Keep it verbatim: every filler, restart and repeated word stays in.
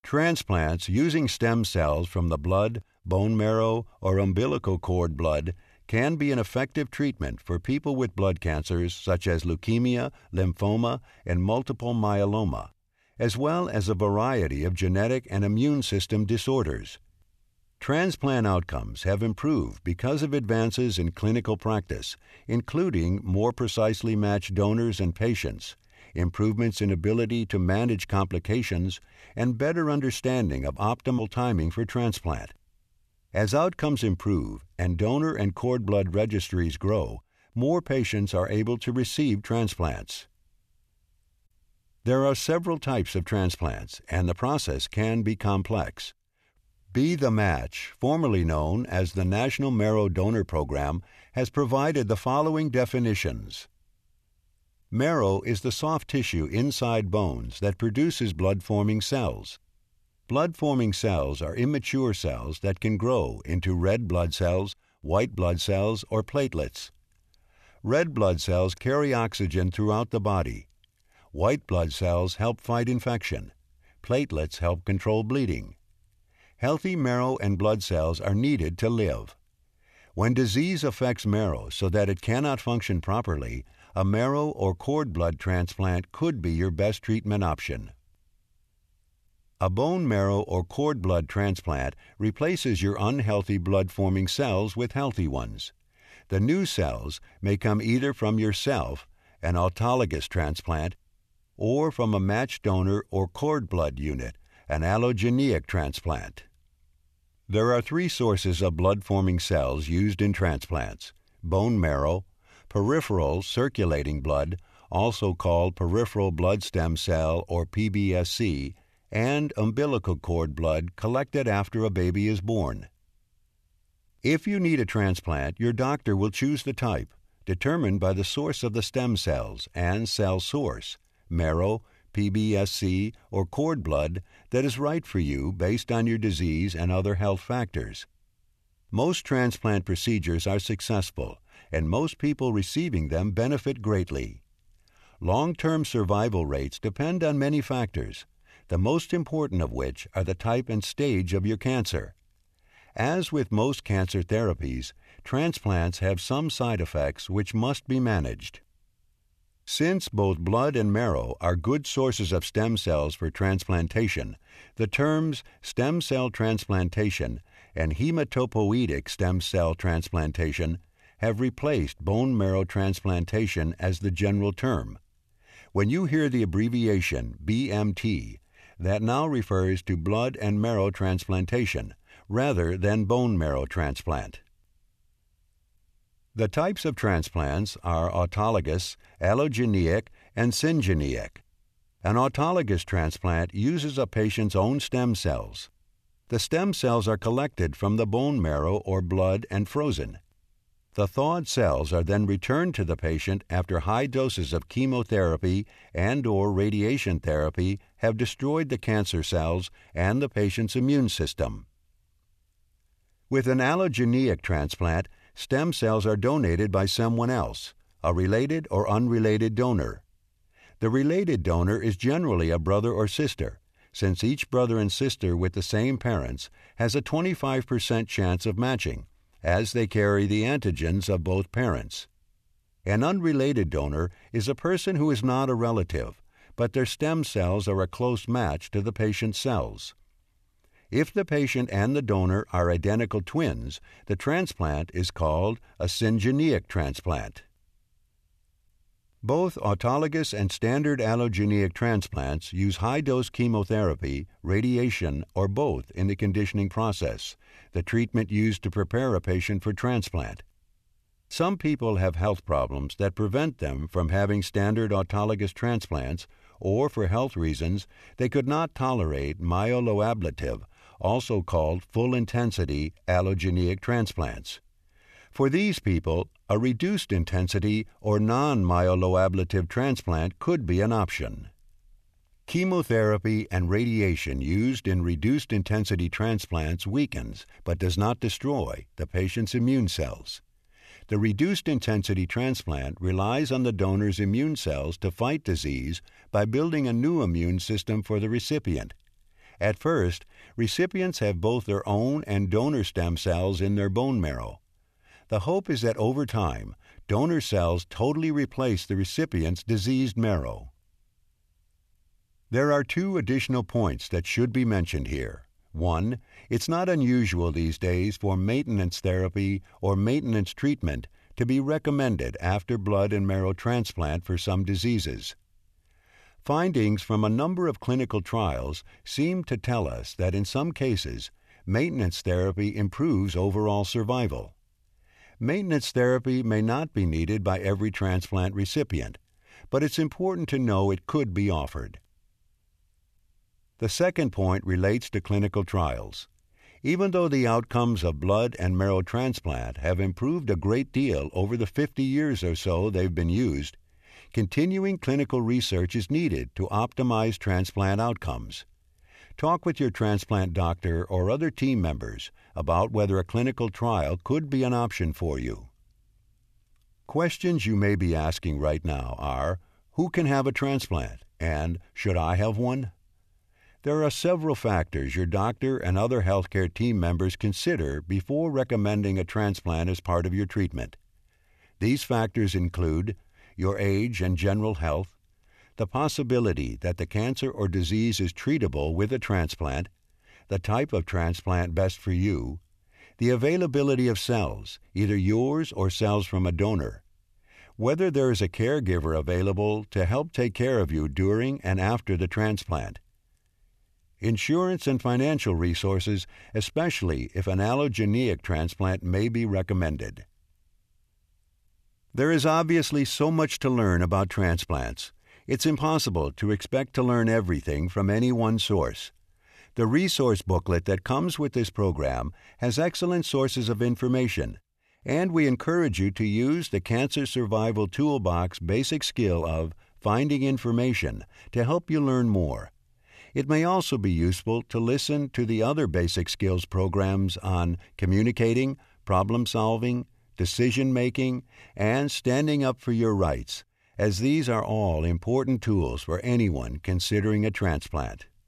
Transplants using stem cells from the blood, bone marrow, or umbilical cord blood can be an effective treatment for people with blood cancers such as leukemia, lymphoma, and multiple myeloma, as well as a variety of genetic and immune system disorders. Transplant outcomes have improved because of advances in clinical practice, including more precisely matched donors and patients, improvements in ability to manage complications, and better understanding of optimal timing for transplant. As outcomes improve and donor and cord blood registries grow, more patients are able to receive transplants. There are several types of transplants, and the process can be complex. Be the Match, formerly known as the National Marrow Donor Program, has provided the following definitions. Marrow is the soft tissue inside bones that produces blood-forming cells. Blood-forming cells are immature cells that can grow into red blood cells, white blood cells, or platelets. Red blood cells carry oxygen throughout the body. White blood cells help fight infection. Platelets help control bleeding. Healthy marrow and blood cells are needed to live. When disease affects marrow so that it cannot function properly, a marrow or cord blood transplant could be your best treatment option. A bone marrow or cord blood transplant replaces your unhealthy blood-forming cells with healthy ones. The new cells may come either from yourself, an autologous transplant, or from a matched donor or cord blood unit, an allogeneic transplant. There are three sources of blood-forming cells used in transplants: bone marrow, peripheral circulating blood, also called peripheral blood stem cell or P B S C, and umbilical cord blood collected after a baby is born. If you need a transplant, your doctor will choose the type, determined by the source of the stem cells and cell source, marrow, P B S C, or cord blood, that is right for you based on your disease and other health factors. Most transplant procedures are successful, and most people receiving them benefit greatly. Long-term survival rates depend on many factors, the most important of which are the type and stage of your cancer. As with most cancer therapies, transplants have some side effects which must be managed. Since both blood and marrow are good sources of stem cells for transplantation, the terms stem cell transplantation and hematopoietic stem cell transplantation have replaced bone marrow transplantation as the general term. When you hear the abbreviation B M T, that now refers to blood and marrow transplantation rather than bone marrow transplant. The types of transplants are autologous, allogeneic, and syngeneic. An autologous transplant uses a patient's own stem cells. The stem cells are collected from the bone marrow or blood and frozen. The thawed cells are then returned to the patient after high doses of chemotherapy and or radiation therapy have destroyed the cancer cells and the patient's immune system. With an allogeneic transplant, stem cells are donated by someone else, a related or unrelated donor. The related donor is generally a brother or sister, since each brother and sister with the same parents has a twenty-five percent chance of matching, as they carry the antigens of both parents. An unrelated donor is a person who is not a relative, but their stem cells are a close match to the patient's cells. If the patient and the donor are identical twins, the transplant is called a syngeneic transplant. Both autologous and standard allogeneic transplants use high-dose chemotherapy, radiation, or both in the conditioning process, the treatment used to prepare a patient for transplant. Some people have health problems that prevent them from having standard autologous transplants, or for health reasons, they could not tolerate myeloablative, also called full-intensity allogeneic transplants. For these people, a reduced-intensity or non-myeloablative transplant could be an option. Chemotherapy and radiation used in reduced-intensity transplants weakens, but does not destroy, the patient's immune cells. The reduced-intensity transplant relies on the donor's immune cells to fight disease by building a new immune system for the recipient. At first, recipients have both their own and donor stem cells in their bone marrow. The hope is that over time, donor cells totally replace the recipient's diseased marrow. There are two additional points that should be mentioned here. One, it's not unusual these days for maintenance therapy or maintenance treatment to be recommended after blood and marrow transplant for some diseases. Findings from a number of clinical trials seem to tell us that in some cases, maintenance therapy improves overall survival. Maintenance therapy may not be needed by every transplant recipient, but it's important to know it could be offered. The second point relates to clinical trials. Even though the outcomes of blood and marrow transplant have improved a great deal over the fifty years or so they've been used, continuing clinical research is needed to optimize transplant outcomes. Talk with your transplant doctor or other team members about whether a clinical trial could be an option for you. Questions you may be asking right now are, who can have a transplant, and should I have one? There are several factors your doctor and other healthcare team members consider before recommending a transplant as part of your treatment. These factors include your age and general health, the possibility that the cancer or disease is treatable with a transplant, the type of transplant best for you, the availability of cells, either yours or cells from a donor, whether there is a caregiver available to help take care of you during and after the transplant, insurance and financial resources, especially if an allogeneic transplant may be recommended. There is obviously so much to learn about transplants. It's impossible to expect to learn everything from any one source. The resource booklet that comes with this program has excellent sources of information, and we encourage you to use the Cancer Survival Toolbox basic skill of finding information to help you learn more. It may also be useful to listen to the other basic skills programs on communicating, problem-solving, decision-making, and standing up for your rights, as these are all important tools for anyone considering a transplant.